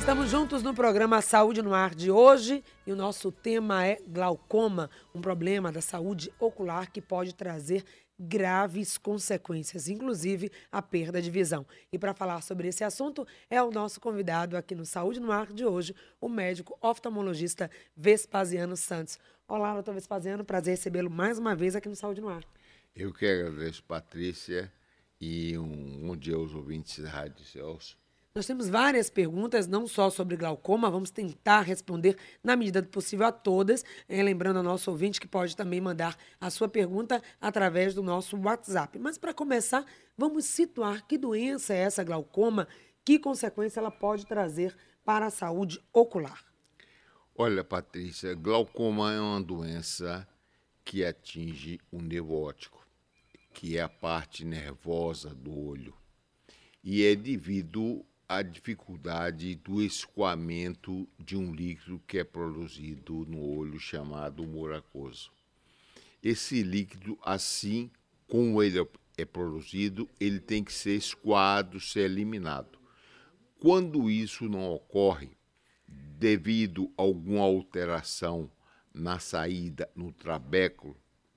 Estamos juntos no programa Saúde no Ar de hoje e o nosso tema é glaucoma, um problema da saúde ocular que pode trazer graves consequências, inclusive a perda de visão. E para falar sobre esse assunto é o nosso convidado aqui no Saúde no Ar de hoje, o médico oftalmologista Vespasiano Santos. Olá, doutor Vespasiano, prazer recebê-lo mais uma vez aqui no Saúde no Ar. Eu que agradeço, Patrícia, e bom dia aos ouvintes da Rádio Celso. Nós temos várias perguntas, não só sobre glaucoma, vamos tentar responder na medida do possível a todas, lembrando ao nosso ouvinte que pode também mandar a sua pergunta através do nosso WhatsApp. Mas para começar, vamos situar que doença é essa glaucoma, que consequência ela pode trazer para a saúde ocular. Olha, Patrícia, glaucoma é uma doença que atinge o nervo óptico, que é a parte nervosa do olho, e é devido a dificuldade do escoamento de um líquido que é produzido no olho chamado humor aquoso. Esse líquido, assim como ele é produzido, ele tem que ser escoado, ser eliminado. Quando isso não ocorre, devido a alguma alteração na saída, no trabéculo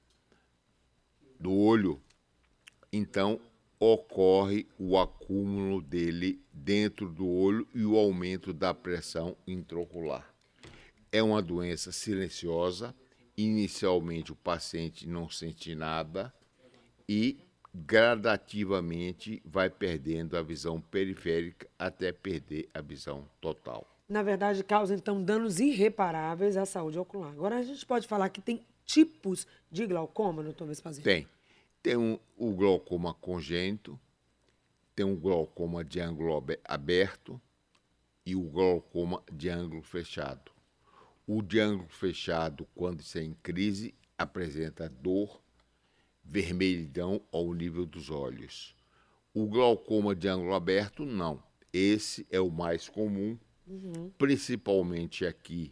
do olho, então ocorre o acúmulo dele dentro do olho e o aumento da pressão intraocular. É uma doença silenciosa, inicialmente o paciente não sente nada e gradativamente vai perdendo a visão periférica até perder a visão total. Na verdade, causa, então, danos irreparáveis à saúde ocular. Agora, a gente pode falar que tem tipos de glaucoma, doutor Vespasiano? Tem. Tem o glaucoma congênito, tem o glaucoma de ângulo aberto e o glaucoma de ângulo fechado. O de ângulo fechado, quando está em crise, apresenta dor, vermelhidão ao nível dos olhos. O glaucoma de ângulo aberto, não. Esse é o mais comum, principalmente aqui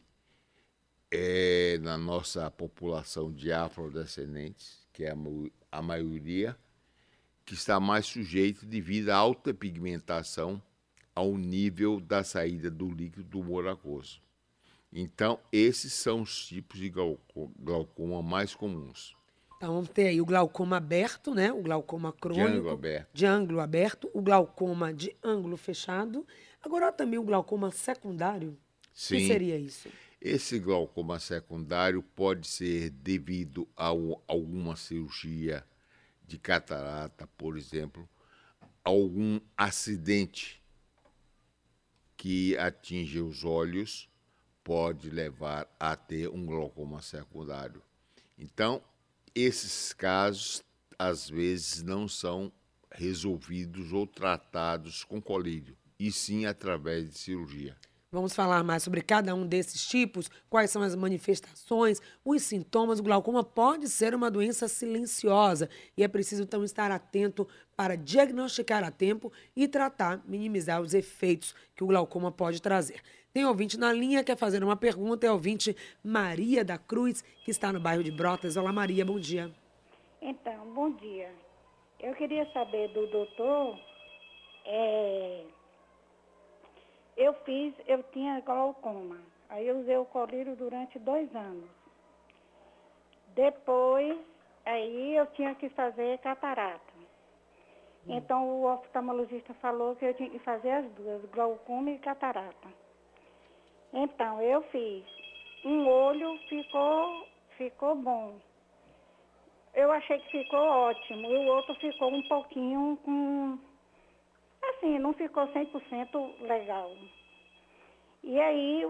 na nossa população de afrodescendentes, que é a maioria, que está mais sujeito devido à alta pigmentação ao nível da saída do líquido do humor aquoso. Então, esses são os tipos de glaucoma mais comuns. Então, vamos ter aí o glaucoma aberto, né? O glaucoma crônico. De ângulo aberto. O glaucoma de ângulo fechado. Agora, há também o glaucoma secundário. Sim. O que seria isso? Esse glaucoma secundário pode ser devido a alguma cirurgia de catarata, por exemplo, algum acidente que atinge os olhos pode levar a ter um glaucoma secundário. Então, esses casos, às vezes, não são resolvidos ou tratados com colírio, e sim através de cirurgia. Vamos falar mais sobre cada um desses tipos, quais são as manifestações, os sintomas. O glaucoma pode ser uma doença silenciosa e é preciso, então, estar atento para diagnosticar a tempo e tratar, minimizar os efeitos que o glaucoma pode trazer. Tem ouvinte na linha, quer fazer uma pergunta, é a ouvinte Maria da Cruz, que está no bairro de Brotas. Olá, Maria, bom dia. Então, bom dia. Eu queria saber do doutor, eu tinha glaucoma, aí eu usei o colírio durante 2 anos. Depois, aí eu tinha que fazer catarata. Então, o oftalmologista falou que eu tinha que fazer as duas, glaucoma e catarata. Então, eu fiz. Um olho ficou bom. Eu achei que ficou ótimo, e o outro ficou um pouquinho com... Assim, não ficou 100% legal. E aí,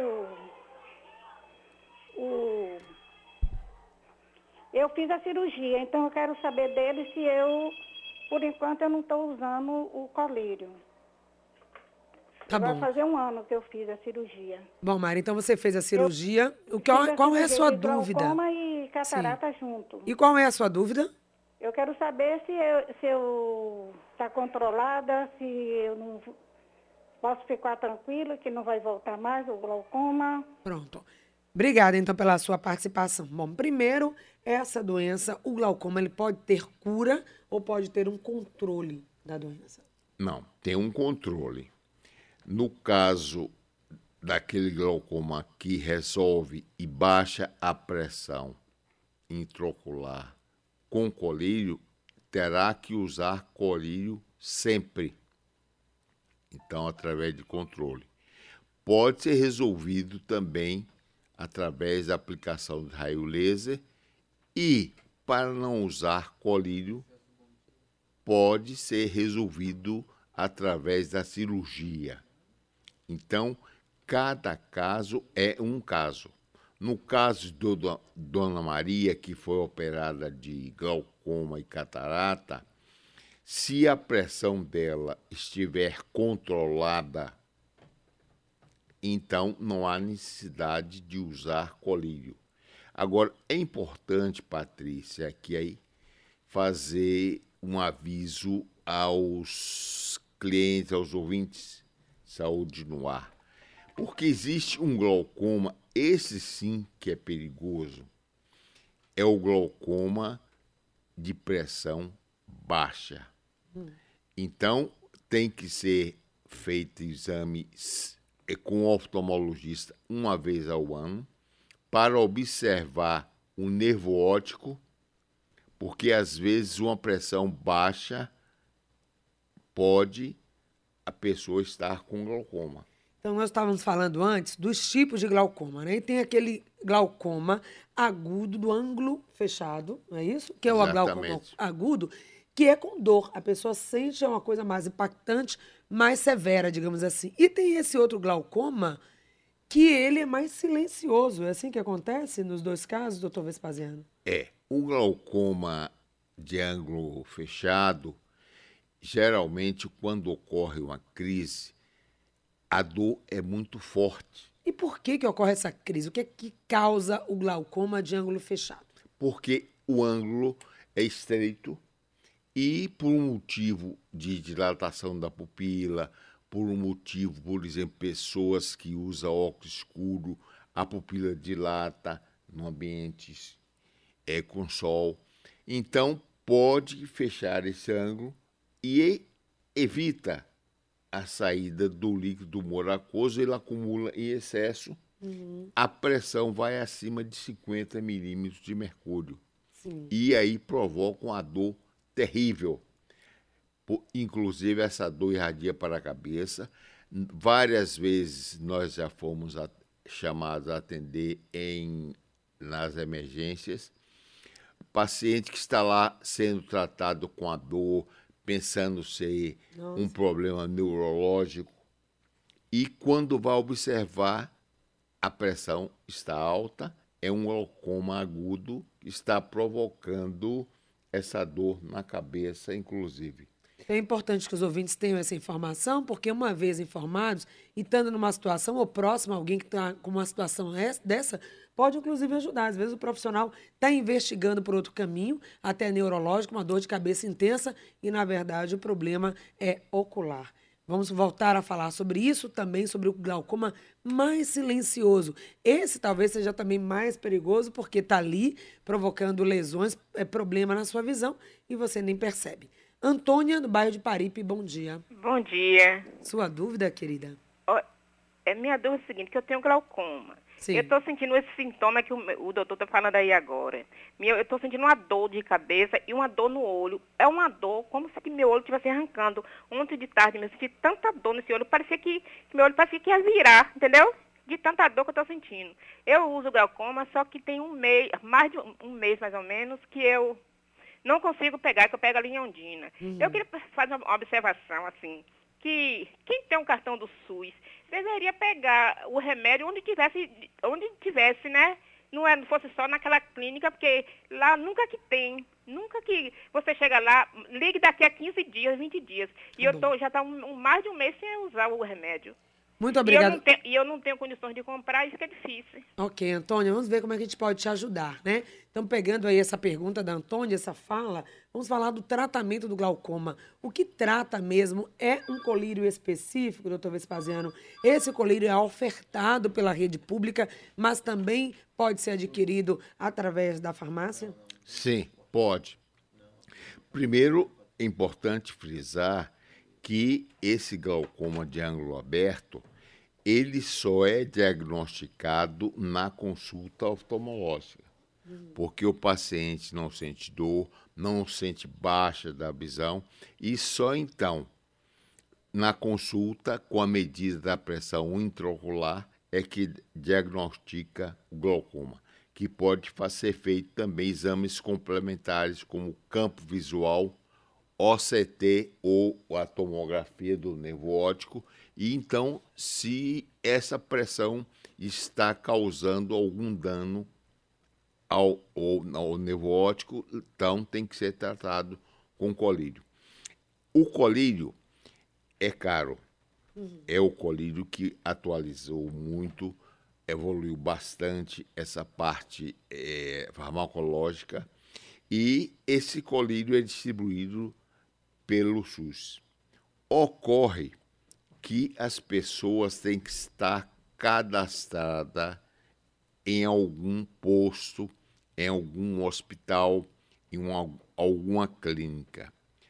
eu fiz a cirurgia, então eu quero saber dele se por enquanto, eu não estou usando o colírio. Tá bom. Vai fazer 1 ano que eu fiz a cirurgia. Bom, Mari, então você fez a cirurgia. Qual é a sua dúvida? Glaucoma e catarata junto. E qual é a sua dúvida? Eu quero saber se eu está controlada, se eu não posso ficar tranquila, que não vai voltar mais o glaucoma. Pronto. Obrigada, então, pela sua participação. Bom, primeiro, essa doença, o glaucoma, ele pode ter cura ou pode ter um controle da doença? Não, tem um controle. No caso daquele glaucoma que resolve e baixa a pressão intraocular com colírio, terá que usar colírio sempre. Então, através de controle. Pode ser resolvido também através da aplicação de raio laser e, para não usar colírio, pode ser resolvido através da cirurgia. Então, cada caso é um caso. No caso de Dona Maria, que foi operada de glaucoma e catarata, se a pressão dela estiver controlada, então não há necessidade de usar colírio. Agora, é importante, Patrícia, aqui aí fazer um aviso aos clientes, aos ouvintes, Saúde no Ar. Porque existe um glaucoma, esse sim que é perigoso, é o glaucoma de pressão baixa. Então, tem que ser feito exame com o oftalmologista uma vez ao ano para observar o nervo óptico, porque às vezes uma pressão baixa pode a pessoa estar com glaucoma. Então, nós estávamos falando antes dos tipos de glaucoma, né? E tem aquele glaucoma agudo do ângulo fechado, não é isso? Que é o glaucoma agudo, que é com dor. A pessoa sente uma coisa mais impactante, mais severa, digamos assim. E tem esse outro glaucoma que ele é mais silencioso. É assim que acontece nos dois casos, doutor Vespasiano? É. O glaucoma de ângulo fechado, geralmente, quando ocorre uma crise, a dor é muito forte. E por que ocorre essa crise? O que é que causa o glaucoma de ângulo fechado? Porque o ângulo é estreito e por um motivo de dilatação da pupila, por um motivo, por exemplo, pessoas que usam óculos escuro, a pupila dilata no ambiente com sol. Então, pode fechar esse ângulo e evita a saída do líquido humor aquoso, ele acumula em excesso, a pressão vai acima de 50 milímetros de mercúrio. Sim. E aí provoca uma dor terrível. Inclusive, essa dor irradia para a cabeça. Várias vezes nós já fomos chamados a atender nas emergências. Paciente que está lá sendo tratado com a dor, pensando ser um problema neurológico, e quando vai observar, a pressão está alta, é um glaucoma agudo que está provocando essa dor na cabeça, inclusive. É importante que os ouvintes tenham essa informação, porque uma vez informados, e estando numa situação ou próximo a alguém que está com uma situação dessa, pode inclusive ajudar. Às vezes o profissional está investigando por outro caminho, até neurológico, uma dor de cabeça intensa, e na verdade o problema é ocular. Vamos voltar a falar sobre isso, também sobre o glaucoma mais silencioso. Esse talvez seja também mais perigoso, porque está ali provocando lesões, problema na sua visão, e você nem percebe. Antônia, do bairro de Paripe, bom dia. Bom dia. Sua dúvida, querida? Minha dúvida é a seguinte, que eu tenho glaucoma. Sim. Eu estou sentindo esse sintoma que o doutor está falando aí agora. Eu estou sentindo uma dor de cabeça e uma dor no olho. É uma dor como se meu olho estivesse arrancando. Ontem de tarde eu senti tanta dor nesse olho, parecia que meu olho parecia que ia virar, entendeu? De tanta dor que eu estou sentindo. Eu uso glaucoma, só que tem mais de um mês mais ou menos, que eu não consigo pegar, que eu pego a linha Ondina. Eu queria fazer uma observação, assim, que quem tem um cartão do SUS deveria pegar o remédio onde tivesse, né? Não fosse só naquela clínica, porque lá nunca que você chega lá, ligue daqui a 15 dias, 20 dias. E já está mais de um mês sem usar o remédio. Muito obrigada. E eu não tenho condições de comprar, isso que é difícil. Ok, Antônia, vamos ver como é que a gente pode te ajudar, né? Então, pegando aí essa pergunta da Antônia, essa fala, vamos falar do tratamento do glaucoma. O que trata mesmo é um colírio específico, doutor Vespasiano? Esse colírio é ofertado pela rede pública, mas também pode ser adquirido através da farmácia? Sim, pode. Primeiro, é importante frisar que esse glaucoma de ângulo aberto, ele só é diagnosticado na consulta oftalmológica, porque o paciente não sente dor, não sente baixa da visão, e só então, na consulta, com a medida da pressão intraocular, é que diagnostica o glaucoma, que pode ser feito também exames complementares, como campo visual, OCT ou a tomografia do nervo óptico, e então, se essa pressão está causando algum dano ao nervo óptico, então tem que ser tratado com colírio. O colírio é caro, é o colírio que atualizou muito, evoluiu bastante essa parte farmacológica, e esse colírio é distribuído pelo SUS. Ocorre que as pessoas têm que estar cadastradas em algum posto, em algum hospital, em alguma clínica.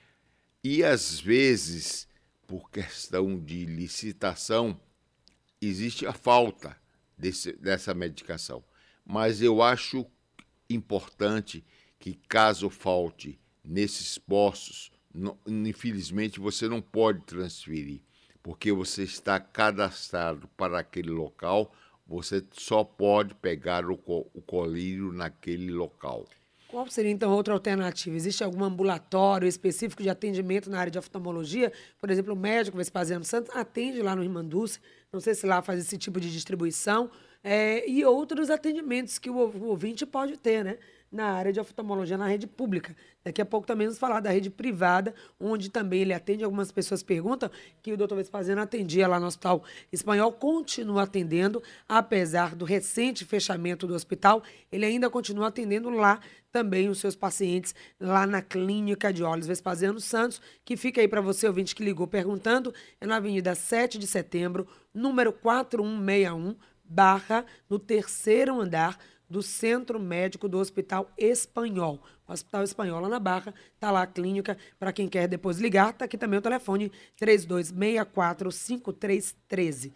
E, às vezes, por questão de licitação, existe a falta dessa medicação. Mas eu acho importante que, caso falte nesses postos, infelizmente você não pode transferir, porque você está cadastrado para aquele local, você só pode pegar o colírio naquele local. Qual seria, então, outra alternativa? Existe algum ambulatório específico de atendimento na área de oftalmologia? Por exemplo, o médico Vespasiano Santos atende lá no Irmanduce, não sei se lá faz esse tipo de distribuição, e outros atendimentos que o ouvinte pode ter, né? Na área de oftalmologia, na rede pública. Daqui a pouco também vamos falar da rede privada, onde também ele atende. Algumas pessoas perguntam que o doutor Vespasiano atendia lá no Hospital Espanhol, continua atendendo, apesar do recente fechamento do hospital, ele ainda continua atendendo lá também os seus pacientes, lá na Clínica de Olhos Vespasiano Santos, que fica aí para você, ouvinte que ligou perguntando, é na Avenida 7 de Setembro, número 4161, no 3º andar, do Centro Médico do Hospital Espanhol. O Hospital Espanhol, lá na Barra, está lá a clínica, para quem quer depois ligar, está aqui também o telefone 3264-5313.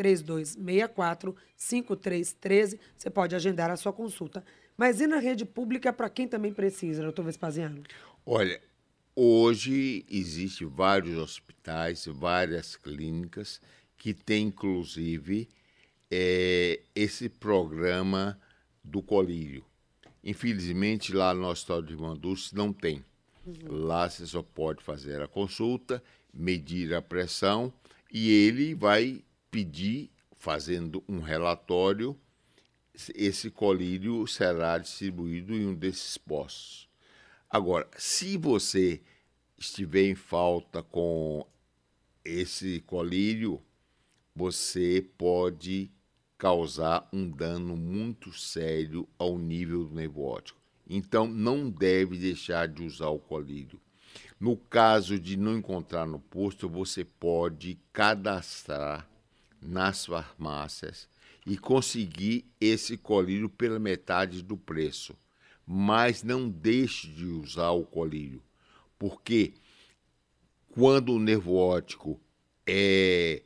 3264-5313, você pode agendar a sua consulta. Mas e na rede pública, para quem também precisa, doutor Vespasiano? Olha, hoje existem vários hospitais, várias clínicas que têm, inclusive, esse programa do colírio. Infelizmente, lá no Hospital de Irmanduce não tem. Lá você só pode fazer a consulta, medir a pressão, e ele vai pedir, fazendo um relatório, esse colírio será distribuído em um desses postos. Agora, se você estiver em falta com esse colírio, você pode causar um dano muito sério ao nível do nervo óptico. Então, não deve deixar de usar o colírio. No caso de não encontrar no posto, você pode cadastrar nas farmácias e conseguir esse colírio pela metade do preço. Mas não deixe de usar o colírio, porque quando o nervo óptico é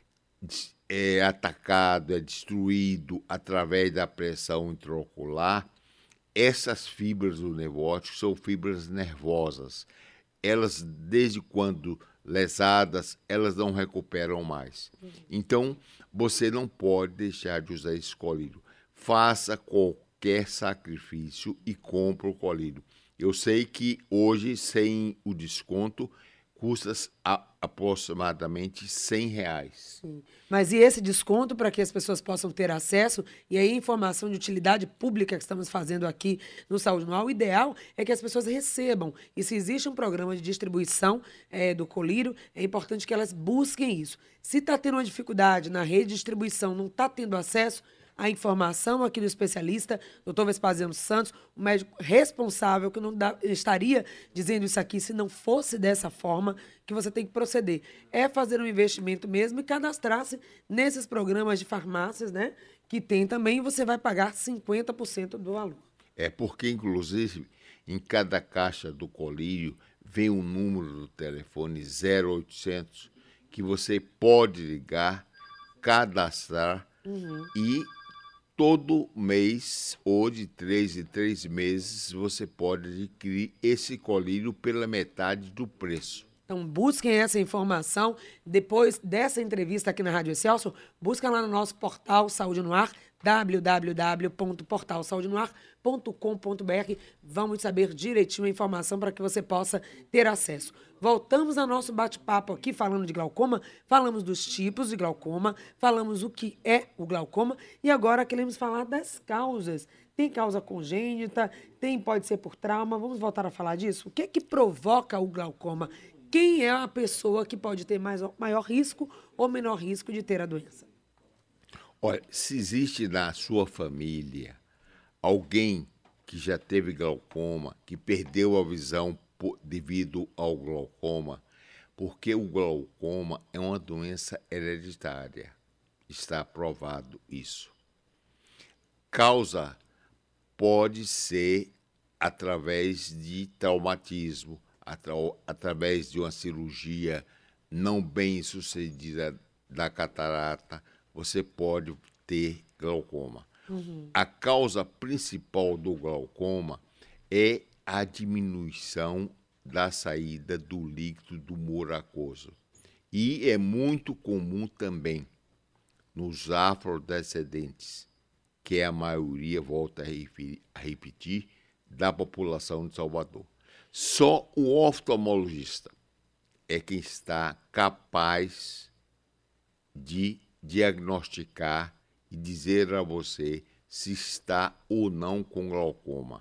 atacado, é destruído através da pressão intraocular, essas fibras do nervo óptico são fibras nervosas. Elas, desde quando lesadas, elas não recuperam mais. Então, você não pode deixar de usar esse colírio. Faça qualquer sacrifício e compre o colírio. Eu sei que hoje, sem o desconto, custa aproximadamente R$100. Sim. Mas e esse desconto para que as pessoas possam ter acesso? E aí, informação de utilidade pública que estamos fazendo aqui no Saúde no Ar, o ideal é que as pessoas recebam. E se existe um programa de distribuição do colírio, é importante que elas busquem isso. Se está tendo uma dificuldade na rede de distribuição, não está tendo acesso, a informação aqui do especialista, doutor Vespasiano Santos, o médico responsável, que não estaria dizendo isso aqui se não fosse dessa forma que você tem que proceder. É fazer um investimento mesmo e cadastrar-se nesses programas de farmácias, né? Que tem também, e você vai pagar 50% do valor. É porque, inclusive, em cada caixa do colírio vem o número do telefone 0800 que você pode ligar, cadastrar e todo mês ou de 3 em 3 meses você pode adquirir esse colírio pela metade do preço. Então, busquem essa informação. Depois dessa entrevista aqui na Rádio Excelsior, busca lá no nosso portal Saúde no Ar, www.portalsaudenoar.com.br. Vamos saber direitinho a informação para que você possa ter acesso. Voltamos ao nosso bate-papo aqui falando de glaucoma, falamos dos tipos de glaucoma, falamos o que é o glaucoma e agora queremos falar das causas. Tem causa congênita, pode ser por trauma. Vamos voltar a falar disso? O que é que provoca o glaucoma? Quem é a pessoa que pode ter maior risco ou menor risco de ter a doença? Olha, se existe na sua família alguém que já teve glaucoma, que perdeu a visão devido ao glaucoma, porque o glaucoma é uma doença hereditária. Está provado isso. Causa pode ser através de traumatismo, através de uma cirurgia não bem sucedida da catarata, você pode ter glaucoma. A causa principal do glaucoma é a diminuição da saída do líquido do humor aquoso. E é muito comum também nos afrodescendentes, que é a maioria, volta a repetir, da população de Salvador. Só o oftalmologista é quem está capaz de diagnosticar e dizer a você se está ou não com glaucoma.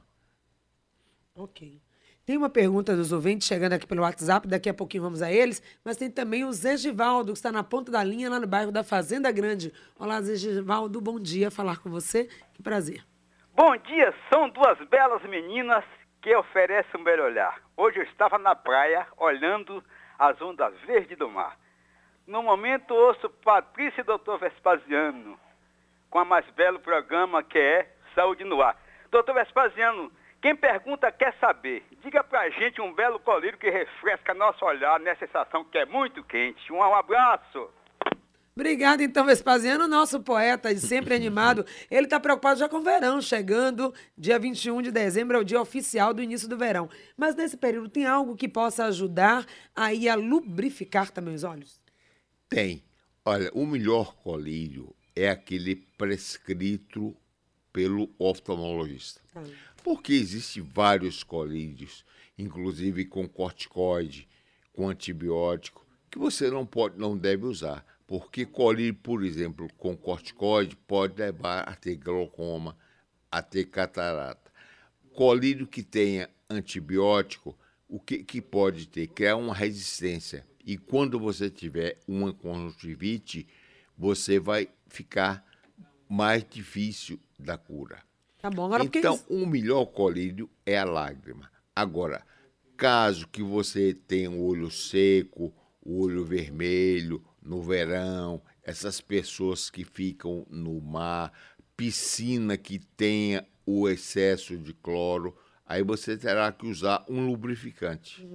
Ok. Tem uma pergunta dos ouvintes chegando aqui pelo WhatsApp, daqui a pouquinho vamos a eles, mas tem também o Zé Givaldo, que está na ponta da linha, lá no bairro da Fazenda Grande. Olá, Zé Givaldo, bom dia, falar com você, que prazer. Bom dia, são duas belas meninas que oferecem um belo olhar. Hoje eu estava na praia, olhando as ondas verdes do mar. No momento ouço Patrícia e Dr. Vespasiano, com a mais belo programa que é Saúde no Ar. Dr. Vespasiano, quem pergunta quer saber. Diga pra gente um belo colírio que refresca nosso olhar nessa estação que é muito quente. Um abraço. Obrigada, então, Vespasiano, nosso poeta de sempre animado. Ele está preocupado já com o verão, chegando dia 21 de dezembro, é o dia oficial do início do verão. Mas nesse período tem algo que possa ajudar aí a lubrificar também os olhos? Tem. Olha, o melhor colírio é aquele prescrito pelo oftalmologista. Porque existem vários colírios, inclusive com corticoide, com antibiótico, que você não deve usar. Porque colírio, por exemplo, com corticoide pode levar a ter glaucoma, a ter catarata. Colírio que tenha antibiótico, o que pode ter? Criar uma resistência. E quando você tiver uma conjuntivite, você vai ficar mais difícil da cura. Tá bom, agora então, o melhor colírio é a lágrima. Agora, caso que você tenha o olho seco, o olho vermelho, no verão, essas pessoas que ficam no mar, piscina que tenha o excesso de cloro, aí você terá que usar um lubrificante,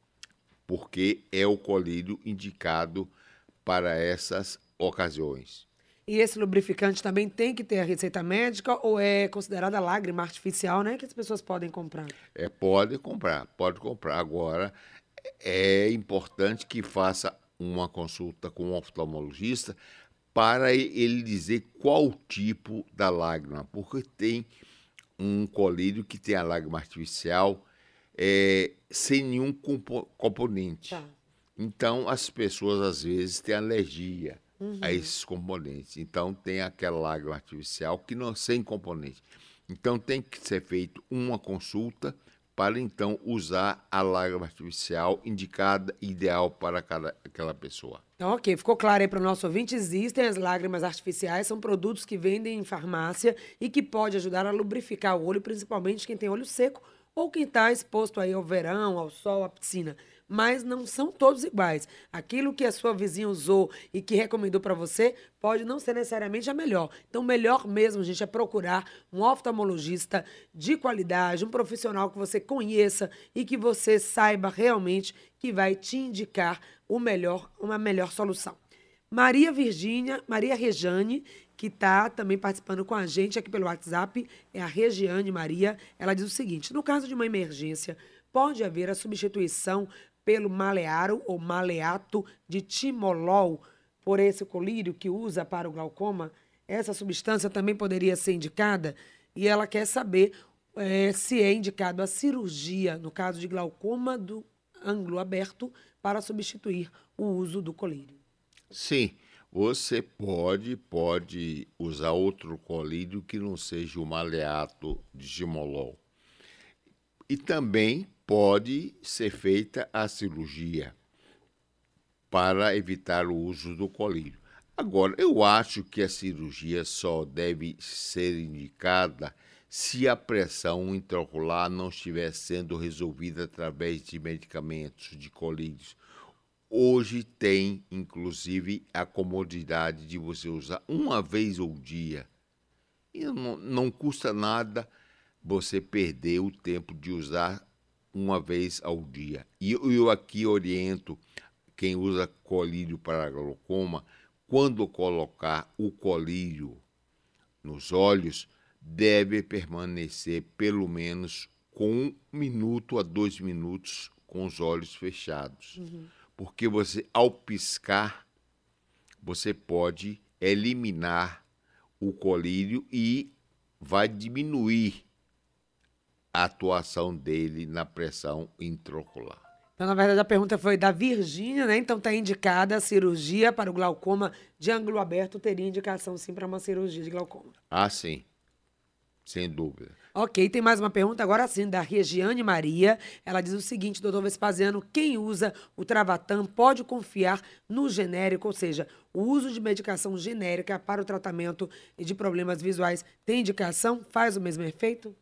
porque é o colírio indicado para essas ocasiões. E esse lubrificante também tem que ter a receita médica ou é considerada lágrima artificial, né? Que as pessoas podem comprar? Pode comprar. Agora, é importante que faça uma consulta com um oftalmologista para ele dizer qual tipo da lágrima, porque tem um colírio que tem a lágrima artificial sem nenhum componente. Tá. Então, as pessoas, às vezes, têm alergia a esses componentes. Então, tem aquela lágrima artificial que não sem componente. Então, tem que ser feita uma consulta para, então, usar a lágrima artificial indicada, ideal para aquela pessoa. Então, ok, ficou claro aí para o nosso ouvinte, existem as lágrimas artificiais, são produtos que vendem em farmácia e que pode ajudar a lubrificar o olho, principalmente quem tem olho seco ou quem está exposto aí ao verão, ao sol, à piscina. Mas não são todos iguais. Aquilo que a sua vizinha usou e que recomendou para você pode não ser necessariamente a melhor. Então, melhor mesmo, gente, é procurar um oftalmologista de qualidade, um profissional que você conheça e que você saiba realmente que vai te indicar uma melhor solução. Maria Rejane, que está também participando com a gente aqui pelo WhatsApp, é a Regiane Maria. Ela diz o seguinte: no caso de uma emergência, pode haver a substituição pelo malearo ou maleato de timolol por esse colírio que usa para o glaucoma. Essa substância também poderia ser indicada e ela quer saber se é indicado a cirurgia no caso de glaucoma do ângulo aberto para substituir o uso do colírio. Sim, você pode usar outro colírio que não seja o maleato de gimolol. E também pode ser feita a cirurgia para evitar o uso do colírio. Agora, eu acho que a cirurgia só deve ser indicada se a pressão intraocular não estiver sendo resolvida através de medicamentos, de colírios. Hoje tem, inclusive, a comodidade de você usar uma vez ao dia. E não custa nada você perder o tempo de usar uma vez ao dia. E eu aqui oriento quem usa colírio para glaucoma, quando colocar o colírio nos olhos, deve permanecer pelo menos com 1 minuto a 2 minutos com os olhos fechados. Porque você, ao piscar, você pode eliminar o colírio e vai diminuir a atuação dele na pressão intraocular. Então, na verdade, a pergunta foi da Virgínia, né? Então, está indicada a cirurgia para o glaucoma de ângulo aberto. Teria indicação, sim, para uma cirurgia de glaucoma. Ah, sim. Sem dúvida. Ok, tem mais uma pergunta agora sim, da Regiane Maria. Ela diz o seguinte: doutor Vespasiano, quem usa o Travatan pode confiar no genérico, ou seja, o uso de medicação genérica para o tratamento de problemas visuais tem indicação? Faz o mesmo efeito?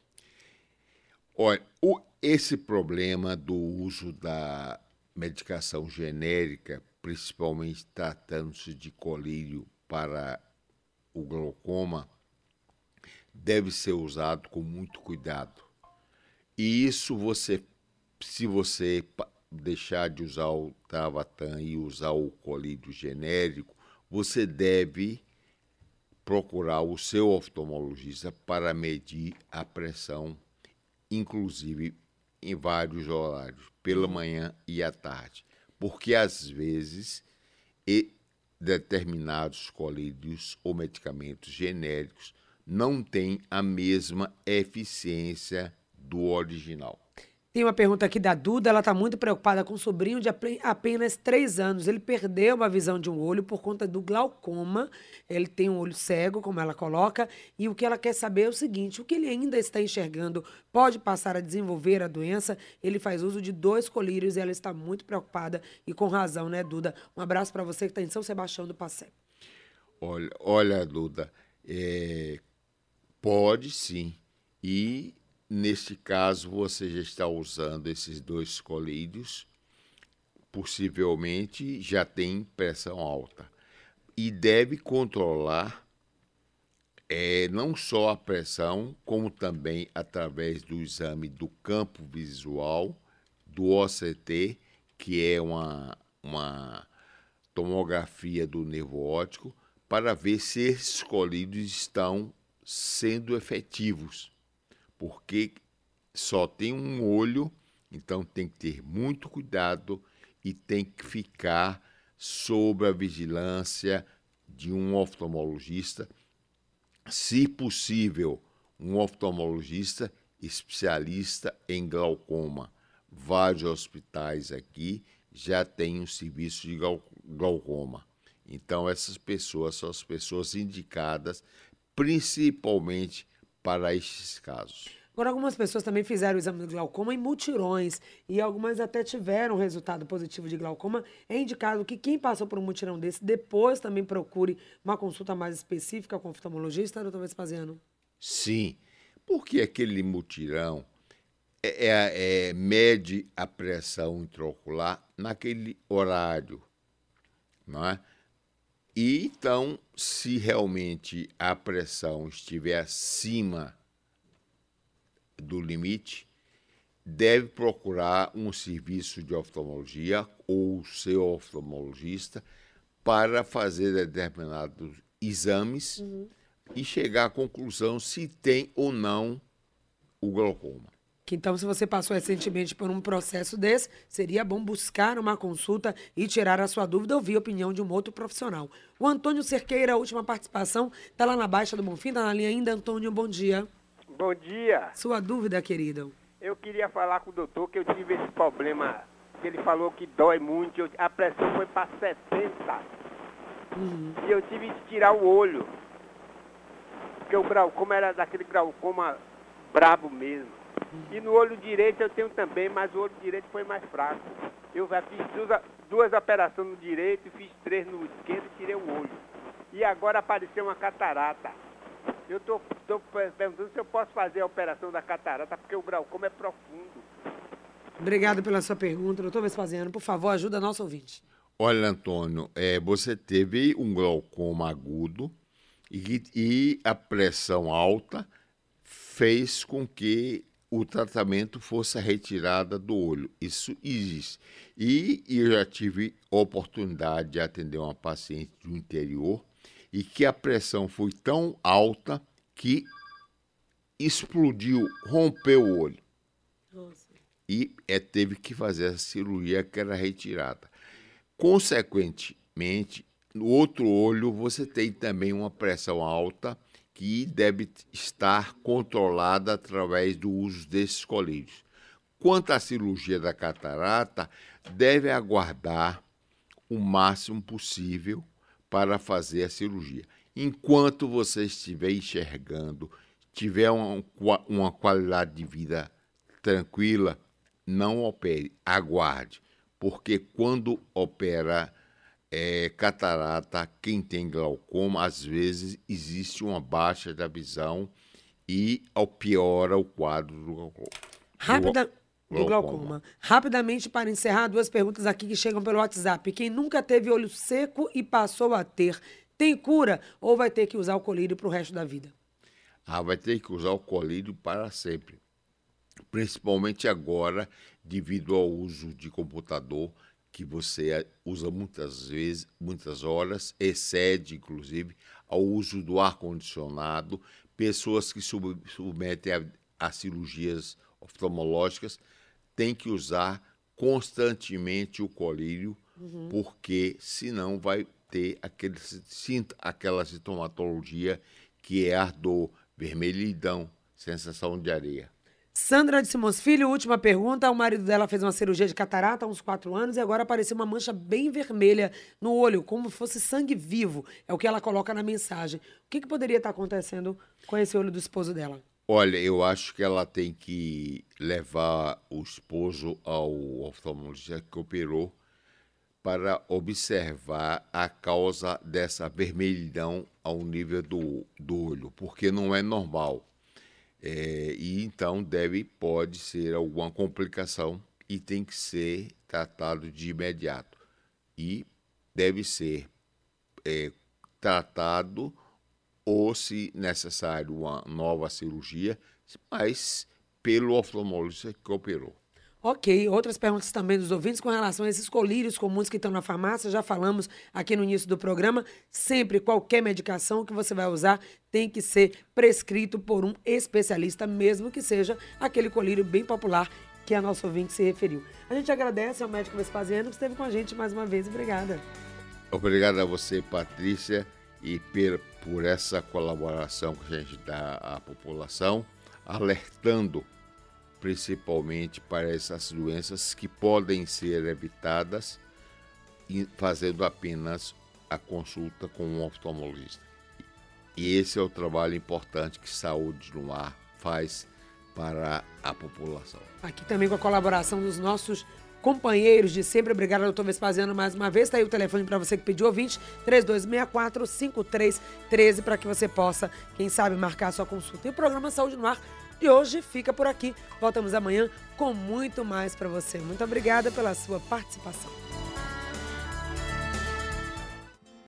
Olha, esse problema do uso da medicação genérica, principalmente tratando-se de colírio para o glaucoma, deve ser usado com muito cuidado. E isso se você deixar de usar o Travatan e usar o colírio genérico, você deve procurar o seu oftalmologista para medir a pressão, inclusive em vários horários, pela manhã e à tarde. Porque, às vezes, determinados colírios ou medicamentos genéricos não têm a mesma eficiência do original. Tem uma pergunta aqui da Duda, ela está muito preocupada com o sobrinho de apenas 3 anos. Ele perdeu a visão de um olho por conta do glaucoma. Ele tem um olho cego, como ela coloca, e o que ela quer saber é o seguinte: o que ele ainda está enxergando pode passar a desenvolver a doença? Ele faz uso de 2 colírios e ela está muito preocupada e com razão, né, Duda? Um abraço para você que está em São Sebastião do Passé. Olha, Duda, pode sim. E neste caso, você já está usando esses 2 colírios, possivelmente já tem pressão alta. E deve controlar não só a pressão, como também através do exame do campo visual, do OCT, que é uma tomografia do nervo óptico, para ver se esses colírios estão sendo efetivos. Porque só tem um olho, então tem que ter muito cuidado e tem que ficar sob a vigilância de um oftalmologista, se possível, um oftalmologista especialista em glaucoma. Vários hospitais aqui já têm um serviço de glaucoma. Então, essas pessoas são as pessoas indicadas principalmente para estes casos. Agora, algumas pessoas também fizeram o exame do glaucoma em mutirões e algumas até tiveram resultado positivo de glaucoma. É indicado que quem passou por um mutirão desse depois também procure uma consulta mais específica com o oftalmologista, doutor Vespasiano? Sim, porque aquele mutirão mede a pressão intraocular naquele horário, não é? E então, se realmente a pressão estiver acima do limite, deve procurar um serviço de oftalmologia ou o seu oftalmologista para fazer determinados exames e chegar à conclusão se tem ou não o glaucoma. Então, se você passou recentemente por um processo desse, seria bom buscar uma consulta e tirar a sua dúvida ou ouvir a opinião de um outro profissional. O Antônio Cerqueira, a última participação, está lá na Baixa do Bonfim, está na linha ainda. Antônio, bom dia. Bom dia. Sua dúvida, querido? Eu queria falar com o doutor que eu tive esse problema, que ele falou que dói muito, a pressão foi para 70. E eu tive que tirar o olho. Porque o glaucoma era daquele glaucoma brabo mesmo. E no olho direito eu tenho também, mas o olho direito foi mais fraco. Eu já fiz duas operações no direito, fiz 3 no esquerdo e tirei o olho. E agora apareceu uma catarata. Eu estou perguntando se eu posso fazer a operação da catarata, porque o glaucoma é profundo. Obrigado pela sua pergunta. Doutor Vespasiano, por favor, ajuda a nosso ouvinte. Olha, Antônio, você teve um glaucoma agudo e a pressão alta fez com que o tratamento fosse a retirada do olho. Isso existe. E eu já tive oportunidade de atender uma paciente do interior e que a pressão foi tão alta que explodiu, rompeu o olho. Nossa. E teve que fazer a cirurgia que era retirada. Consequentemente, no outro olho você tem também uma pressão alta que deve estar controlada através do uso desses colírios. Quanto à cirurgia da catarata, deve aguardar o máximo possível para fazer a cirurgia. Enquanto você estiver enxergando, tiver uma qualidade de vida tranquila, não opere, aguarde, porque quando opera catarata, quem tem glaucoma, às vezes existe uma baixa da visão e piora o quadro do glaucoma. Rapidamente, para encerrar, 2 perguntas aqui que chegam pelo WhatsApp. Quem nunca teve olho seco e passou a ter, tem cura ou vai ter que usar o colírio para o resto da vida? Vai ter que usar o colírio para sempre. Principalmente agora, devido ao uso de computador, que você usa muitas vezes, muitas horas, excede, inclusive, ao uso do ar-condicionado, pessoas que submetem a cirurgias oftalmológicas têm que usar constantemente o colírio, porque senão vai ter aquela sintomatologia que é ardor, vermelhidão, sensação de areia. Sandra de Simões Filho, última pergunta. O marido dela fez uma cirurgia de catarata há uns 4 anos e agora apareceu uma mancha bem vermelha no olho, como se fosse sangue vivo. É o que ela coloca na mensagem. O que poderia estar acontecendo com esse olho do esposo dela? Olha, eu acho que ela tem que levar o esposo ao oftalmologista que operou para observar a causa dessa vermelhidão ao nível do olho, porque não é normal. E então pode ser alguma complicação e tem que ser tratado de imediato. E deve ser tratado ou, se necessário, uma nova cirurgia, mas pelo oftalmologista que operou. Ok, outras perguntas também dos ouvintes com relação a esses colírios comuns que estão na farmácia. Já falamos aqui no início do programa. Sempre qualquer medicação que você vai usar tem que ser prescrito por um especialista, mesmo que seja aquele colírio bem popular que a nossa ouvinte se referiu. A gente agradece ao médico Vespasiano que esteve com a gente mais uma vez. Obrigada. Obrigado a você, Patrícia, e por essa colaboração que a gente dá à população, alertando principalmente para essas doenças que podem ser evitadas e fazendo apenas a consulta com um oftalmologista. E esse é o trabalho importante que Saúde no Ar faz para a população. Aqui também com a colaboração dos nossos companheiros de sempre. Obrigada, doutor Vespasiano, mais uma vez. Está aí o telefone para você que pediu, ouvinte, 3264-5313, para que você possa, quem sabe, marcar a sua consulta. E o programa Saúde no Ar de hoje fica por aqui. Voltamos amanhã com muito mais para você. Muito obrigada pela sua participação.